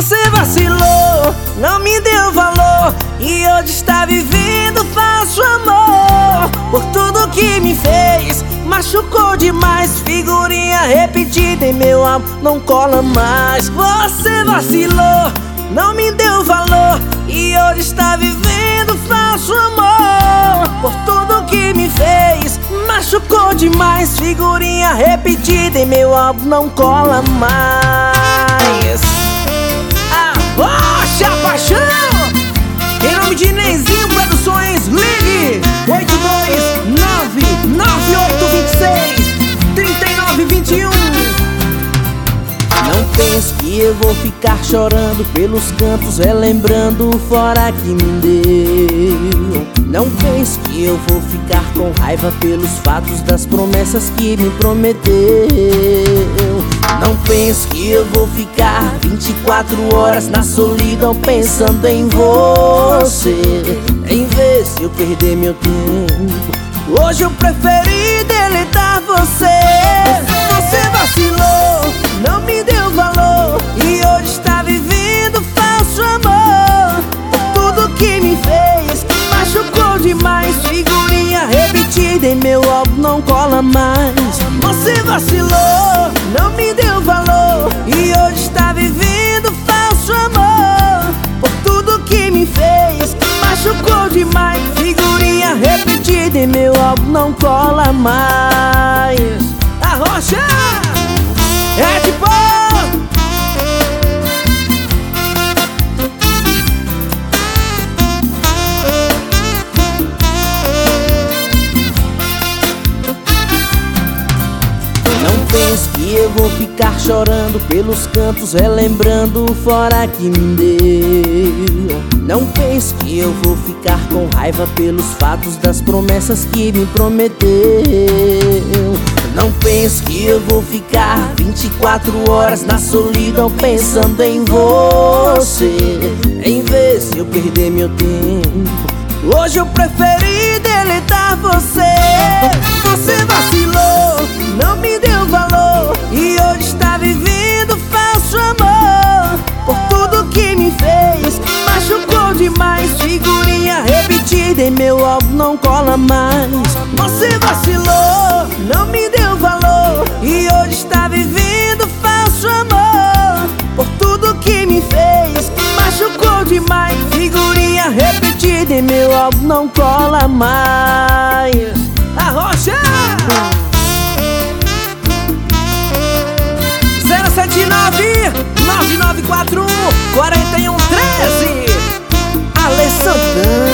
Você vacilou, não me deu valor e hoje está vivendo falso amor. Por tudo que me fez, machucou demais. Figurinha repetida em meu álbum não cola mais. Você vacilou, não me deu valor e hoje está vivendo falso amor. Por tudo que me fez, machucou demais. Figurinha repetida em meu álbum não cola mais. Arrocha a paixão! Em nome de Nenzinho Produções, ligue 829-9826-3921. Não pense que eu vou ficar chorando pelos cantos, relembrando o fora que me deu. Não pense que eu vou ficar com raiva pelos fatos das promessas que me prometeu. Não pense que eu vou ficar 24 horas na solidão pensando em você. Em vez de eu perder meu tempo, hoje eu preferi deletar você. Você vacilou, não me deu valor e hoje está vivendo falso amor. Por tudo que me fez, machucou demais. Figurinha repetida em meu álbum não cola mais. Você vacilou, não me deu valor e hoje está vivendo falso amor. Por tudo que me fez, machucou demais. Figurinha repetida em meu álbum não cola mais. Arrocha! É de boa! Não pense que eu vou ficar chorando pelos cantos, relembrando o fora que me deu. Não pense que eu vou ficar com raiva pelos fatos das promessas que me prometeu. Não pense que eu vou ficar 24 horas na solidão pensando em você. Em vez de eu perder meu tempo, hoje eu preferi deletar você. Você vacilou, não me deu valor e hoje está vivendo falso amor. Por tudo que me fez, machucou demais. Figurinha repetida em meu álbum não cola mais. Você vacilou, não me deu valor e hoje está vivendo falso amor. Por tudo que me fez, machucou demais. Figurinha repetida em meu álbum não cola mais. Arrocha! 079-9941-4113 Alê Santana.